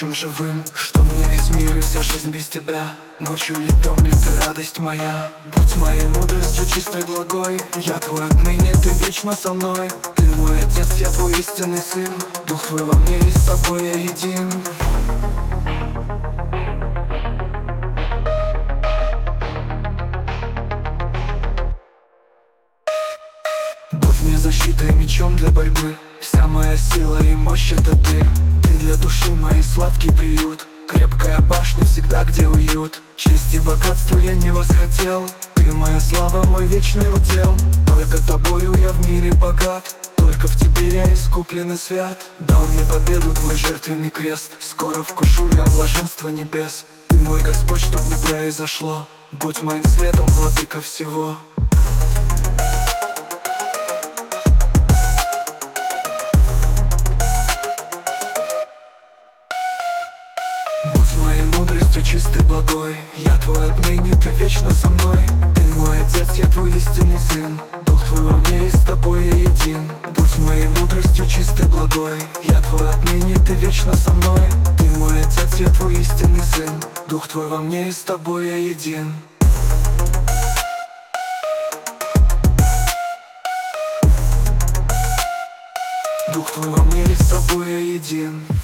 будущем живым. Что мне весь мир и вся жизнь без тебя? Ночью и днем лишь ты радость моя. Будь моей мудростью чистой благой, я твой отныне, ты вечно со мной. Ты мой отец, я твой истинный сын, дух твой во мне и с тобой я един. Будь мне защитой, мечом для борьбы, вся моя сила и мощь это ты. Ты для души моей сладкий приют, крепкая башня всегда, где уют. Честь и богатство я не восхотел, ты моя слава, мой вечный удел. Только тобою я в мире богат, только в тебе я искуплен и свят. Дал мне победу твой жертвенный крест, скоро вкушу я блаженства небес. Ты мой Господь, чтоб не произошло, будь моим светом, владыка всего. Будь моей мудростью чистой благой, я твой отныне, ты вечно со мной. Ты мой отец, я твой истинный сын, дух твой во мне и с тобой я един. Будь моей мудростью чистой благой, я твой отныне, ты вечно со мной. Ты мой отец, я твой истинный сын, дух твой во мне и с тобой я един. Дух твой во мне и с тобой я един.